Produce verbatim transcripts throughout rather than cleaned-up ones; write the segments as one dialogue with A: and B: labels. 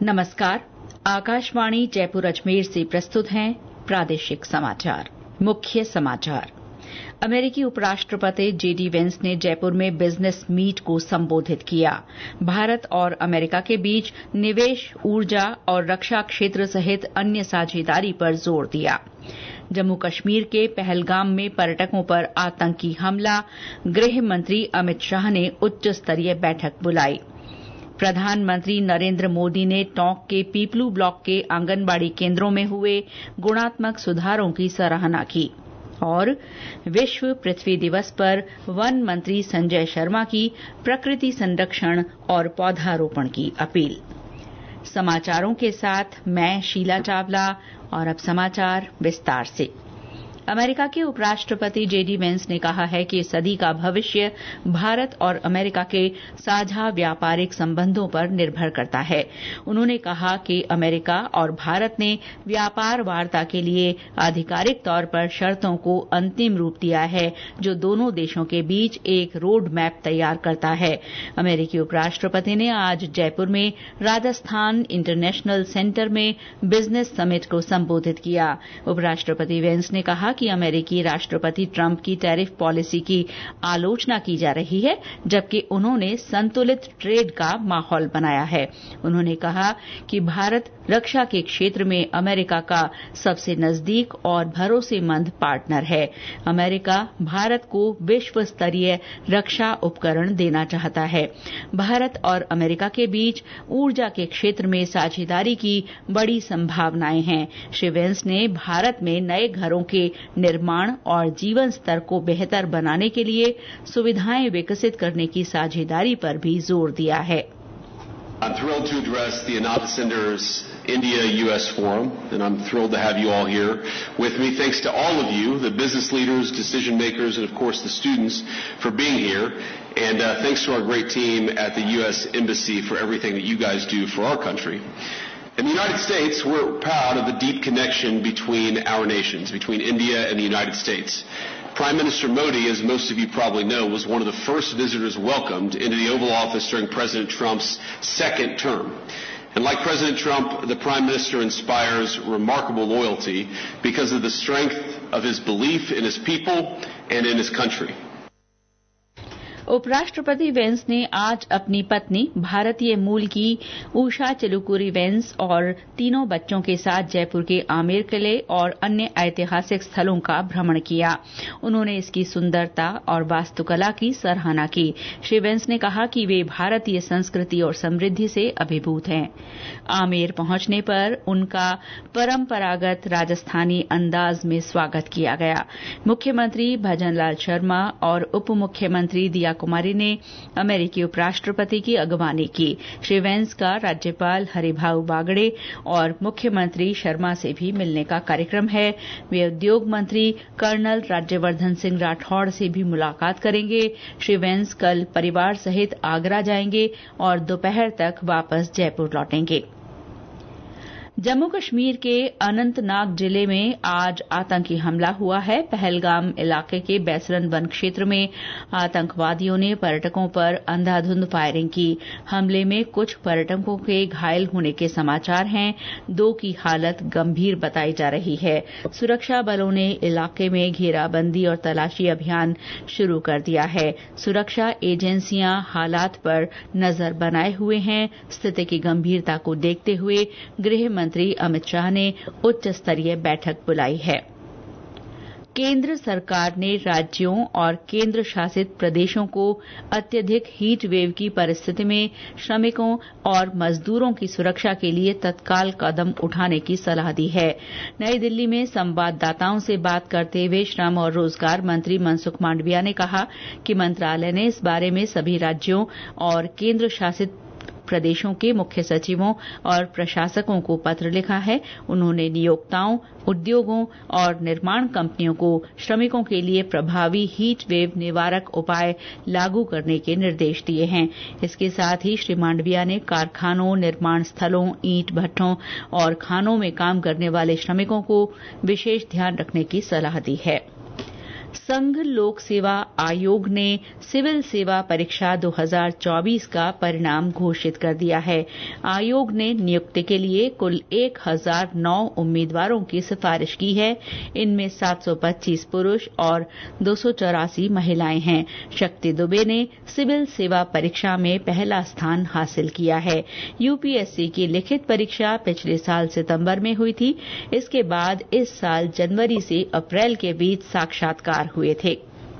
A: नमस्कार। आकाशवाणी जयपुर अजमेर से प्रस्तुत हैं प्रादेशिक समाचार। मुख्य समाचार। अमेरिकी उपराष्ट्रपति जेडी वेंस ने जयपुर में बिजनेस मीट को संबोधित किया। भारत और अमेरिका के बीच निवेश, ऊर्जा और रक्षा क्षेत्र सहित अन्य साझेदारी पर जोर दिया। जम्मू कश्मीर के पहलगाम में पर्यटकों पर आतंकी हमला, गृह मंत्री अमित शाह ने उच्च स्तरीय बैठक बुलाई। प्रधानमंत्री नरेंद्र मोदी ने टोंक के पीपलू ब्लॉक के आंगनबाड़ी केंद्रों में हुए गुणात्मक सुधारों की सराहना की। और विश्व पृथ्वी दिवस पर वन मंत्री संजय शर्मा की प्रकृति संरक्षण और पौधारोपण की अपील। समाचारों के साथ मैं शीला चावला। और अब समाचार विस्तार से। अमेरिका के उपराष्ट्रपति जेडी वेंस ने कहा है कि सदी का भविष्य भारत और अमेरिका के साझा व्यापारिक संबंधों पर निर्भर करता है। उन्होंने कहा कि अमेरिका और भारत ने व्यापार वार्ता के लिए आधिकारिक तौर पर शर्तों को अंतिम रूप दिया है, जो दोनों देशों के बीच एक रोड मैप तैयार करता है। अमेरिकी उपराष्ट्रपति ने आज जयपुर में राजस्थान इंटरनेशनल सेंटर में बिजनेस समिट को संबोधित किया। उपराष्ट्रपति वेंस ने कहा कि अमेरिकी राष्ट्रपति ट्रंप की टैरिफ पॉलिसी की आलोचना की जा रही है, जबकि उन्होंने संतुलित ट्रेड का माहौल बनाया है। उन्होंने कहा कि भारत रक्षा के क्षेत्र में अमेरिका का सबसे नजदीक और भरोसेमंद पार्टनर है। अमेरिका भारत को विश्व स्तरीय रक्षा उपकरण देना चाहता है। भारत और अमेरिका के बीच ऊर्जा के क्षेत्र में साझेदारी की बड़ी संभावनाएं हैं। श्री वेंस ने भारत में नए घरों के निर्माण और जीवन स्तर को बेहतर बनाने के लिए सुविधाएं विकसित करने की साझेदारी पर भी जोर दिया है।
B: I'm thrilled to address the Ananda Sinders India-U S Forum, and I'm thrilled to have you all here with me. Thanks to all of you, the business leaders, decision makers, and of course the students for being here. And uh, thanks to our great team at the U S Embassy for everything that you guys do for our country. In the United States, we're proud of the deep connection between our nations, between India and the United States. Prime Minister Modi, as most of you probably know, was one of the first visitors welcomed into the Oval Office during President Trump's second term. And like President Trump, the Prime Minister inspires remarkable loyalty because of the strength of his belief in his people and in his country.
A: उपराष्ट्रपति Vance ने आज अपनी पत्नी भारतीय मूल की Usha Chilukuri veins और तीनों बच्चों के साथ जयपुर के आमेर किले और अन्य ऐतिहासिक स्थलों का भ्रमण किया। उन्होंने इसकी सुंदरता और वास्तुकला की सराहना की। श्री वेंस ने कहा कि वे भारतीय संस्कृति और समृद्धि से अभिभूत हैं। आमेर पहुंचने पर उनका परंपरागत राजस्थानी अंदाज में स्वागत किया गया। मुख्यमंत्री भजनलाल शर्मा और उप मुख्यमंत्री दिया कुमारी ने अमेरिकी उपराष्ट्रपति की अगवानी की। श्री वेंस का राज्यपाल हरिभाऊ बागड़े और मुख्यमंत्री शर्मा से भी मिलने का कार्यक्रम है। वे उद्योग मंत्री कर्नल राज्यवर्धन सिंह राठौड़ से भी मुलाकात करेंगे। श्री वेंस कल परिवार सहित आगरा जाएंगे और दोपहर तक वापस जयपुर लौटेंगे। जम्मू कश्मीर के अनंतनाग जिले में आज आतंकी हमला हुआ है। पहलगाम इलाके के बैसरन वन क्षेत्र में आतंकवादियों ने पर्यटकों पर अंधाधुंध फायरिंग की। हमले में कुछ पर्यटकों के घायल होने के समाचार हैं। दो की हालत गंभीर बताई जा रही है। सुरक्षा बलों ने इलाके में घेराबंदी और तलाशी अभियान शुरू कर दिया है। सुरक्षा एजेंसियां हालात पर नजर बनाए हुए हैं। स्थिति की गंभीरता को देखते हुए गृह मंत्री अमित शाह ने उच्च स्तरीय बैठक बुलाई है। केंद्र सरकार ने राज्यों और केंद्र शासित प्रदेशों को अत्यधिक हीट वेव की परिस्थिति में श्रमिकों और मजदूरों की सुरक्षा के लिए तत्काल कदम उठाने की सलाह दी है। नई दिल्ली में संवाददाताओं से बात करते हुए श्रम और रोजगार मंत्री मनसुख मांडविया ने कहा कि मंत्रालय ने इस बारे में सभी राज्यों और केंद्र शासित प्रदेशों के मुख्य सचिवों और प्रशासकों को पत्र लिखा है। उन्होंने नियोक्ताओं, उद्योगों और निर्माण कंपनियों को श्रमिकों के लिए प्रभावी हीट वेव निवारक उपाय लागू करने के निर्देश दिए हैं। इसके साथ ही श्री मांडविया ने कारखानों, निर्माण स्थलों, ईंट भट्ठों और खानों में काम करने वाले श्रमिकों को विशेष ध्यान रखने की सलाह दी है। संघ लोक सेवा आयोग ने सिविल सेवा परीक्षा दो हज़ार चौबीस का परिणाम घोषित कर दिया है। आयोग ने नियुक्ति के लिए कुल एक हज़ार नौ उम्मीदवारों की सिफारिश की है। इनमें सात सौ पच्चीस पुरुष और दो सौ चौरासी महिलाएं हैं। शक्ति दुबे ने सिविल सेवा परीक्षा में पहला स्थान हासिल किया है। यूपीएससी की लिखित परीक्षा पिछले साल सितंबर में हुई थी। इसके बाद इस साल जनवरी से अप्रैल के बीच साक्षात्कार हुए थे।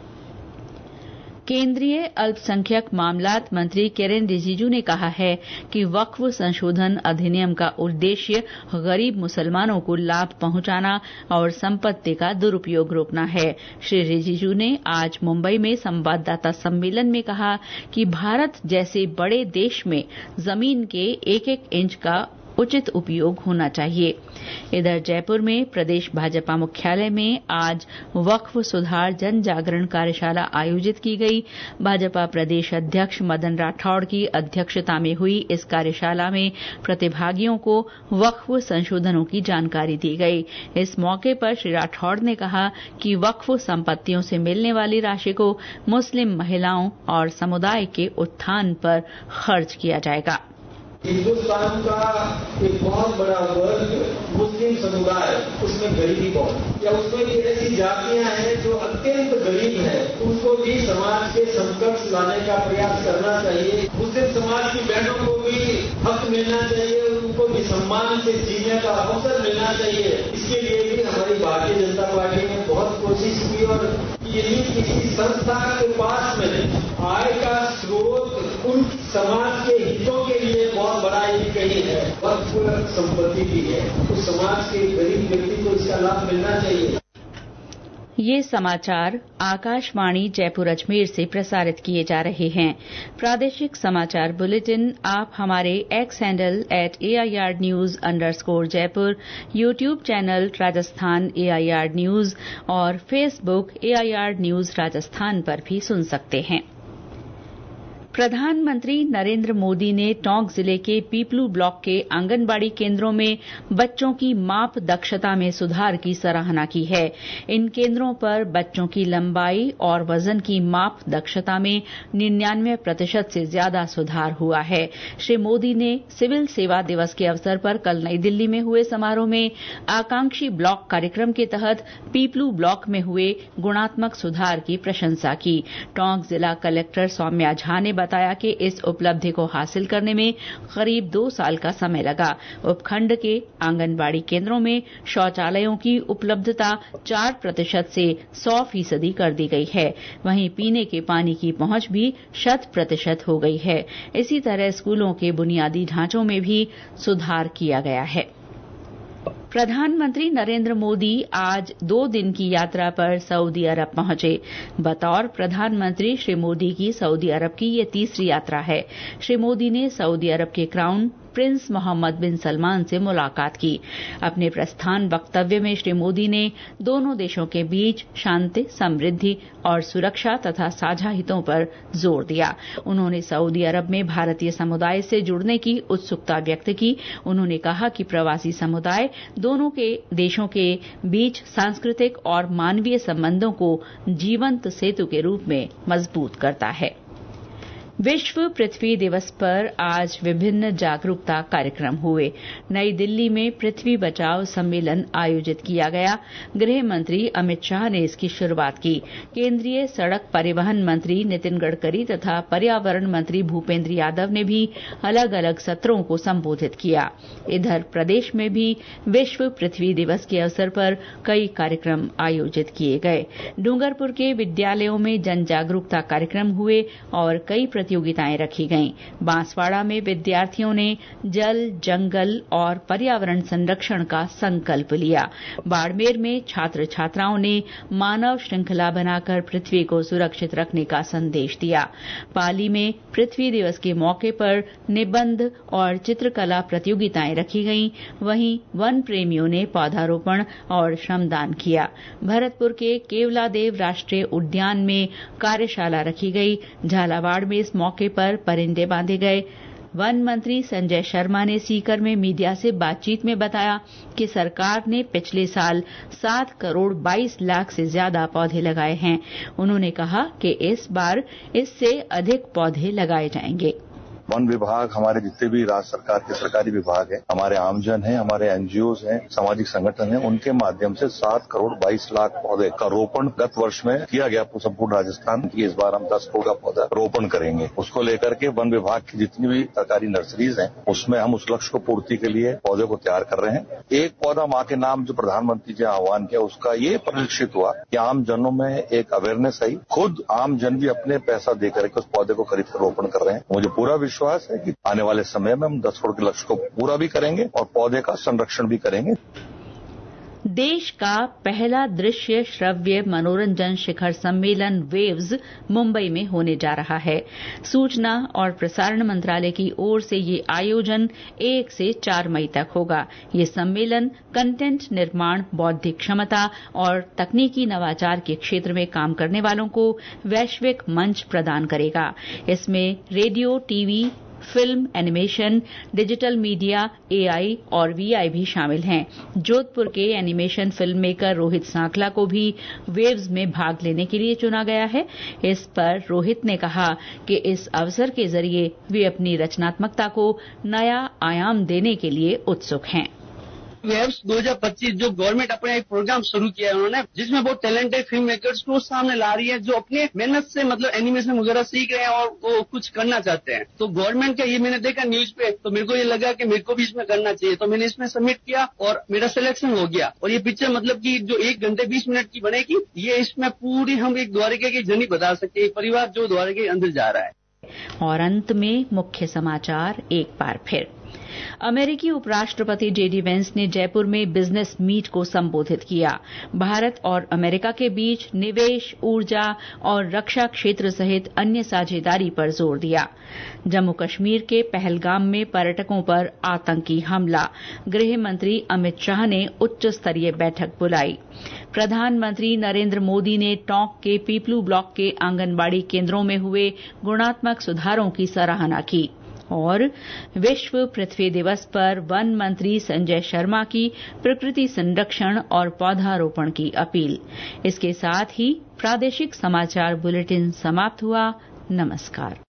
A: केंद्रीय अल्पसंख्यक मामलात मंत्री किरेन रिजिजू ने कहा है कि वक्फ संशोधन अधिनियम का उद्देश्य गरीब मुसलमानों को लाभ पहुंचाना और संपत्ति का दुरुपयोग रोकना है। श्री रिजिजू ने आज मुंबई में संवाददाता सम्मेलन में कहा कि भारत जैसे बड़े देश में जमीन के एक एक इंच का उचित उपयोग होना चाहिए। इधर जयपुर में प्रदेश भाजपा मुख्यालय में आज वक्फ सुधार जन जागरण कार्यशाला आयोजित की गई। भाजपा प्रदेश अध्यक्ष मदन राठौड़ की अध्यक्षता में हुई इस कार्यशाला में प्रतिभागियों को वक्फ संशोधनों की जानकारी दी गई। इस मौके पर श्री राठौड़ ने कहा कि वक्फ संपत्तियों से मिलने वाली राशि को मुस्लिम महिलाओं और समुदाय के उत्थान पर खर्च किया जाएगा।
C: हिंदुस्तान का एक बहुत बड़ा वर्ग मुस्लिम समुदाय, उसमें गरीबी बहुत, या उसमें ऐसी जातियां हैं जो अत्यंत गरीब हैं, उसको भी समाज के समकक्ष लाने का प्रयास करना चाहिए। मुस्लिम समाज की बहनों को भी हक मिलना चाहिए, उनको भी सम्मान से जीने का अवसर मिलना चाहिए। इसके लिए भी हमारी भारतीय जनता पार्टी ने बहुत कोशिश की और यदि किसी संस्था के पास में आय का स्रोत उन समाज के हितों के लिए बहुत बड़ा ये कहीं है, वक्फ संपत्ति भी है, तो समाज के गरीब व्यक्ति को इसका लाभ मिलना चाहिए।
A: ये समाचार आकाशवाणी जयपुर अजमेर से प्रसारित किए जा रहे हैं। प्रादेशिक समाचार बुलेटिन आप हमारे X handle at AIR news underscore Jaipur, YouTube channel Rajasthan AIR news और फेसबुक एआईआर न्यूज राजस्थान पर भी सुन सकते हैं। प्रधानमंत्री नरेंद्र मोदी ने टोंक जिले के पीपलू ब्लॉक के आंगनबाड़ी केंद्रों में बच्चों की माप दक्षता में सुधार की सराहना की है। इन केंद्रों पर बच्चों की लंबाई और वजन की माप दक्षता में निन्यानवे प्रतिशत से ज्यादा सुधार हुआ है। श्री मोदी ने सिविल सेवा दिवस के अवसर पर कल नई दिल्ली में हुए समारोह में आकांक्षी ब्लॉक कार्यक्रम के तहत पीपलू ब्लॉक में हुए गुणात्मक सुधार की प्रशंसा की। टोंक जिला कलेक्टर सौम्या झा ने बताया कि इस उपलब्धि को हासिल करने में करीब दो साल का समय लगा। उपखंड के आंगनबाड़ी केंद्रों में शौचालयों की उपलब्धता चार प्रतिशत से सौ फीसदी कर दी गई है। वहीं पीने के पानी की पहुंच भी शत प्रतिशत हो गई है। इसी तरह स्कूलों के बुनियादी ढांचों में भी सुधार किया गया है। प्रधानमंत्री नरेंद्र मोदी आज दो दिन की यात्रा पर सऊदी अरब पहुंचे। बतौर प्रधानमंत्री श्री मोदी की सऊदी अरब की ये तीसरी यात्रा है। श्री मोदी ने सऊदी अरब के crown prince Mohammed bin Salman से मुलाकात की। अपने प्रस्थान वक्तव्य में श्री मोदी ने दोनों देशों के बीच शांति, समृद्धि और सुरक्षा तथा साझा हितों पर जोर दिया। उन्होंने सऊदी अरब में भारतीय समुदाय से जुड़ने की उत्सुकता व्यक्त की। उन्होंने कहा कि प्रवासी समुदाय दोनों के देशों के बीच सांस्कृतिक और मानवीय संबंधों को जीवंत सेतु के रूप में मजबूत करता है। विश्व पृथ्वी दिवस पर आज विभिन्न जागरूकता कार्यक्रम हुए। नई दिल्ली में पृथ्वी बचाओ सम्मेलन आयोजित किया गया। गृह मंत्री अमित शाह ने इसकी शुरुआत की। केंद्रीय सड़क परिवहन मंत्री नितिन गडकरी तथा पर्यावरण मंत्री भूपेंद्र यादव ने भी अलग अलग सत्रों को संबोधित किया। इधर प्रदेश में भी विश्व पृथ्वी दिवस के अवसर पर कई कार्यक्रम आयोजित किए गए। डूंगरपुर के विद्यालयों में जन जागरूकता कार्यक्रम हुए और कई प्रतियोगिताएं रखी गईं। बांसवाड़ा में विद्यार्थियों ने जल, जंगल और पर्यावरण संरक्षण का संकल्प लिया। बाड़मेर में छात्र छात्राओं ने मानव श्रृंखला बनाकर पृथ्वी को सुरक्षित रखने का संदेश दिया। पाली में पृथ्वी दिवस के मौके पर निबंध और चित्रकला प्रतियोगिताएं रखी गईं। वहीं वन प्रेमियों ने पौधारोपण और श्रमदान किया। भरतपुर के केवलादेव राष्ट्रीय उद्यान में कार्यशाला रखी गई। झालावाड़ में इस मौके पर परिंदे बांधे गए। वन मंत्री संजय शर्मा ने सीकर में मीडिया से बातचीत में बताया कि सरकार ने पिछले साल सात करोड़ बाईस लाख से ज्यादा पौधे लगाए हैं। उन्होंने कहा कि इस बार इससे अधिक पौधे लगाए जाएंगे।
D: वन विभाग, हमारे जितने भी राज्य सरकार के सरकारी विभाग है, हमारे आमजन हैं, हमारे एनजीओज हैं, सामाजिक संगठन हैं, उनके माध्यम से सात करोड़ बाईस लाख पौधे का रोपण गत वर्ष में किया गया संपूर्ण राजस्थान की। इस बार हम दस करोड़ का पौधा रोपण करेंगे। उसको लेकर के वन विभाग की जितनी भी सरकारी नर्सरीज हैं, उसमें हम उस लक्ष्य को पूर्ति के लिए पौधे को तैयार कर रहे हैं। एक पौधा माँ के नाम जो प्रधानमंत्री जी ने आह्वान किया, उसका ये परिलक्षित हुआ कि आम जनों में एक अवेयरनेस आई। खुद आम जन भी अपने पैसा देकर के उस पौधे को खरीद कर रोपण कर रहे हैं। मुझे पूरा विश्वास है कि आने वाले समय में हम दस करोड़ के लक्ष्य को पूरा भी करेंगे और पौधे का संरक्षण भी करेंगे।
A: देश का पहला दृश्य श्रव्य मनोरंजन शिखर सम्मेलन वेव्स मुंबई में होने जा रहा है। सूचना और प्रसारण मंत्रालय की ओर से ये आयोजन एक से चार मई तक होगा। ये सम्मेलन कंटेंट निर्माण, बौद्धिक क्षमता और तकनीकी नवाचार के क्षेत्र में काम करने वालों को वैश्विक मंच प्रदान करेगा। इसमें radio, TV, film, animation, digital media, AI और वीआई भी शामिल हैं। जोधपुर के animation film maker Rohit Sankhla को भी वेव्स में भाग लेने के लिए चुना गया है। इस पर रोहित ने कहा कि इस अवसर के जरिए वे अपनी रचनात्मकता को नया आयाम देने के लिए उत्सुक हैं।
E: वेव्स दो हज़ार पच्चीस जो गवर्नमेंट अपना एक प्रोग्राम शुरू किया है उन्होंने, जिसमें बहुत टैलेंटेड फिल्म मेकर्स को सामने ला रही है, जो अपने मेहनत से मतलब एनिमेशन वगैरह सीख रहे हैं और वो कुछ करना चाहते हैं। तो गवर्नमेंट का ये मैंने देखा न्यूज पे, तो मेरे को ये लगा कि मेरे को भी इसमें करना चाहिए। तो मैंने इसमें सबमिट किया और मेरा सिलेक्शन हो गया। और ये पिक्चर मतलब कि जो एक घंटे बीस मिनट की बनेगी, ये इसमें पूरी हम एक द्वारिका की जर्नी बता सकते हैं, परिवार जो द्वारिका के अंदर जा रहा है।
A: और अंत में मुख्य समाचार एक बार फिर। अमेरिकी उपराष्ट्रपति जेडी वेंस ने जयपुर में बिजनेस मीट को संबोधित किया। भारत और अमेरिका के बीच निवेश, ऊर्जा और रक्षा क्षेत्र सहित अन्य साझेदारी पर जोर दिया। जम्मू कश्मीर के पहलगाम में पर्यटकों पर आतंकी हमला, गृह मंत्री अमित शाह ने उच्च स्तरीय बैठक बुलाई। प्रधानमंत्री नरेंद्र मोदी ने टोंक के पीपलू ब्लॉक के आंगनबाड़ी केंद्रों में हुए गुणात्मक सुधारों की सराहना की। और विश्व पृथ्वी दिवस पर वन मंत्री संजय शर्मा की प्रकृति संरक्षण और पौधारोपण की अपील। इसके साथ ही प्रादेशिक समाचार बुलेटिन समाप्त हुआ। नमस्कार।